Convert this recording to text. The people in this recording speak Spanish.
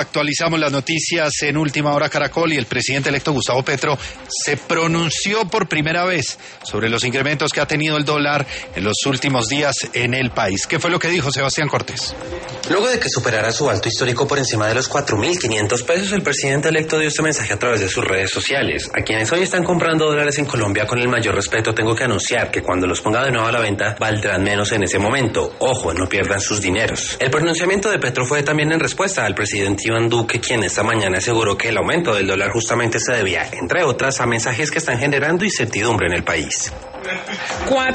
Actualizamos las noticias en Última Hora Caracol y el presidente electo Gustavo Petro se pronunció por primera vez sobre los incrementos que ha tenido el dólar en los últimos días en el país. ¿Qué fue lo que dijo Sebastián Cortés? Luego de que superara su alto histórico por encima de los 4.500 pesos, el presidente electo dio este mensaje a través de sus redes sociales. A quienes hoy están comprando dólares en Colombia, con el mayor respeto tengo que anunciar que cuando los ponga de nuevo a la venta valdrán menos en ese momento. Ojo, no pierdan sus dineros. El pronunciamiento de Petro fue también en respuesta al presidente Iván Duque, quien esta mañana aseguró que el aumento del dólar justamente se debía, entre otras, a mensajes que están generando incertidumbre en el país.